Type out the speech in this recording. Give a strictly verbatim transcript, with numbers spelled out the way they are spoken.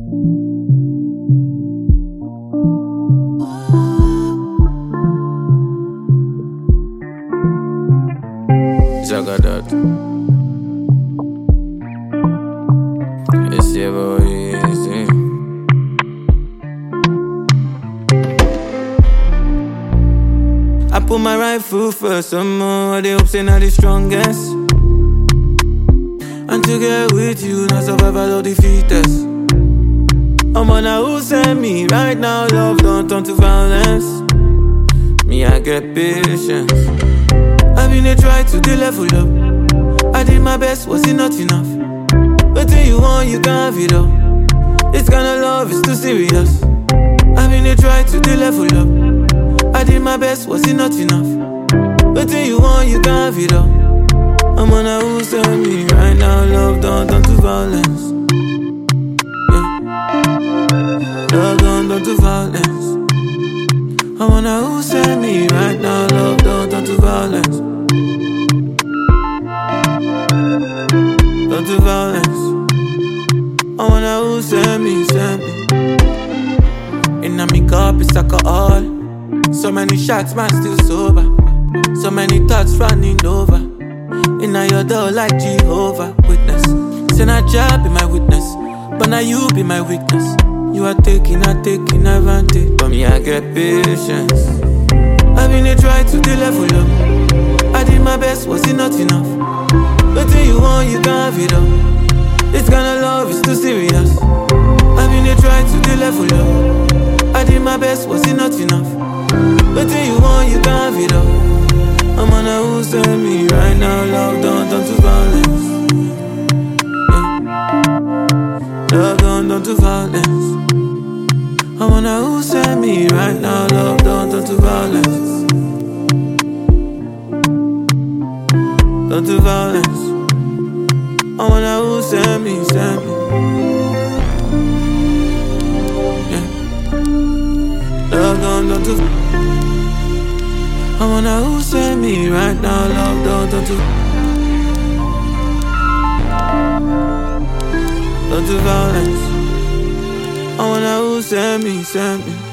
Zagadot. It's ever easy. I put my right foot first, some more. They hope say not the strongest. And to get with you, not survival of the fittest. I'm on a who send me right now. Love don't turn to violence. Me, I get patience. I've been a try to the level up. I did my best, was it not enough? But then you want, you can't have it all. This kind of love is too serious. I've been a try to the level up. I did my best, was it not enough? But then you want, you can't have it all. I'm on a who send me right now. Love don't turn to violence. Yeah. Love don't turn to violence. I wanna who send me right now. Love don't turn to violence. Don't to violence. I wanna who send me, send me. Inna me cup is alcohol. So many shots, man still sober. So many thoughts running over. Inna your door like Jehovah Witness. Say not job be my witness, but now you be my weakness. You are taking, I taking advantage. But me, I get patience. I've been a try to the level up. I did my best, was it not enough? But then you want, you can't have it all. This kind of love is too serious. I've been a try to the level up. I did my best, was it not enough? But then you want, you can't have it all. I'm on a who send me right now. Love don't turn to violence. Yeah. Love don't turn to violence. I wanna who send me right now. Love don't turn to violence. Don't to violence. I wanna who send me, send me. Yeah. Love don't turn to. I wanna who send me right now. Love don't turn to. Don't to violence. I wanna who send me, send me.